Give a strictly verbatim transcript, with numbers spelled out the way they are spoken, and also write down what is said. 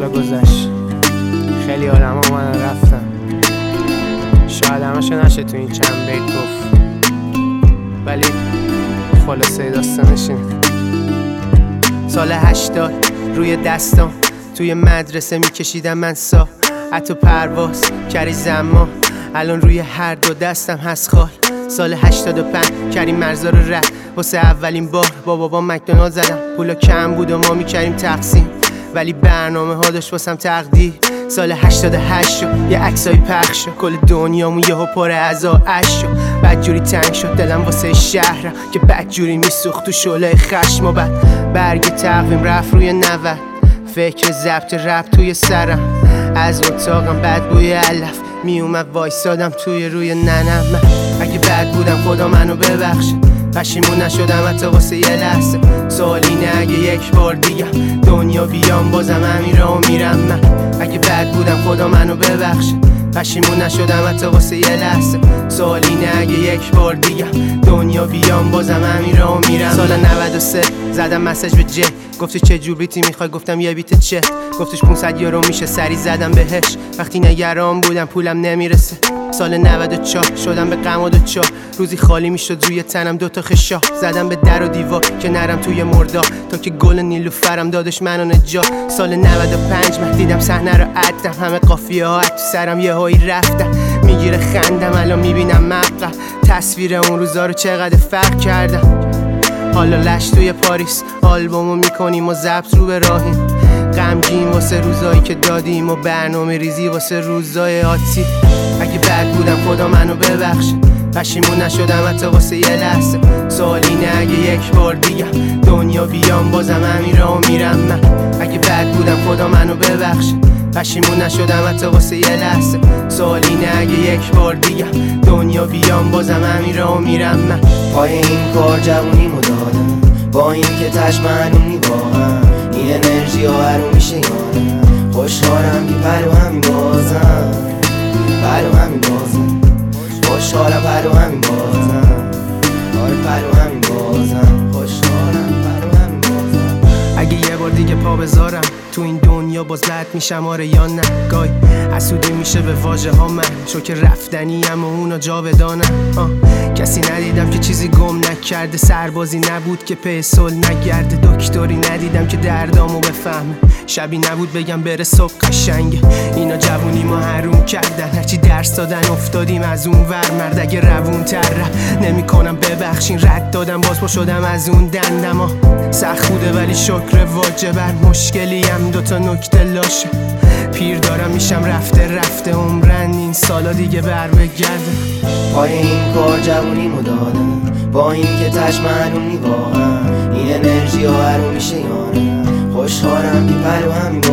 سالا گذشت، خیلی آدم ها من رفتن، شاید همشو نشه تو این چند بیت گفت، ولی خلاصه داستانش اینه. سال هشتاد روی دستام توی مدرسه میکشیدم من سا حتی پرواز کری زمان، الان روی هر دو دستم هست خال. سال هشتاد و پنج کریم مرزا رو رد واسه اولین بار با بابا مکدونالد زدم. پولا کم بود و ما میکریم تقسیم، ولی برنامه ها داشت واسم تقدیر. سال هشتاد و هشت شد یه عکسای پخش شد، کل دنیامون یهو پر از آش شد. بدجوری تنگ شد دلم واسه شهرم که بدجوری میسوخت تو شعله خشم، و بعد برگ تقویم رفت روی نود، فکر ضبط رپ توی سرم، از اتاقم بد بوی علف میومد وایسادم توی روی ننم. من اگه بد بودم خدا منو ببخشه، پشیمون نشدم حتی واسه یه لحظه. سوال اینه اگه یک بار دیگه دنیا بیام بازم همین راهو میرم. من اگه بد بودم خدا منو ببخشه، پشیمون نشدم حتی واسه یه لحظه. سوال اینه اگه یک بار دیگه دنیا بیام بازم همین راهو میرم. سال نود و سه زدم مسیج به جی، گفتی چه جور بیتی میخوای؟ گفتم یه بیت چه؟ گفتش پونصد یورو میشه. سری زدم بهش وقتی نگران بودم پولم نمیرسه. سال نود و چهار شدم به غم و دوچار، روزی خالی میشد روی تنم دوتا خشا. زدم به در و دیوار که نرم توی مردا، تا که گل نیلوفرم دادش منو نجات. سال نود و پنج من دیدم صحنه رو عدم، همه قافیه ها تو سرم یه هایی رفتم. میگیره خندم الان میبینم مقطع تصویر اون روزا رو چقدر فرق کردم. حالا لش توی پاریس آلبومو میکنیم و ضبط رو به راهیم، غمگین واسه روزایی که دادیم و برنامه ریزی واسه روزای آتی. اگه بد بودم خدا منو ببخشه، پشیمون نشدم حتی واسه یه لحظه. سوال اینه اگه یک بار دیگه دنیا بیام بازم همین راهو میرم. من اگه بد بودم خدا منو ببخشه، پشیمون نشدم حتی واسه یه لحظه. سوال اینه اگه یک بار دیگه دنیا بیام بازم همین راهو میرم. من پای این کار جوونیمو دادم، با این که تشمنونی واقعا این انرژی ها هرو میشه یانم. خوشحالم که پرو همین بازم، پرو همین بازم. خوشحالم پرو همین بازم، آره پرو همین بازم. خوشحالم پرو همین بازم. اگه یه بار دیگه پا بذارم تو این دنیا باز بد میشم آره یا نه؟ گای حسودی میشه به واژه ها من، چو که رفتنی ام و اونا جاودانم. کسی ندیدم که چیزی گم نکرده، سربازی نبود که پی صلح نگرده، دکتری ندیدم که دردامو بفهمه، شبی نبود بگم بره صبح قشنگه. اینا جوونی ما حروم کردن، هرچی درس دادن افتادیم از اون ور. مرد اگه روون تر نمی کنم ببخشین، رد دادم باز پا شدم از اون دندما. سخت بوده ولی شکر واجب، بر مشکلی هم دوتا نکته لاشه. پیر دارم میشم رفته رفته عمرن این سالا دیگه بر بگرده. پای این کار جوونیمو دادم، با این که تشمنونی واقعا این انرژی ها هرو میشه یانم. خوشحالم که پرو همین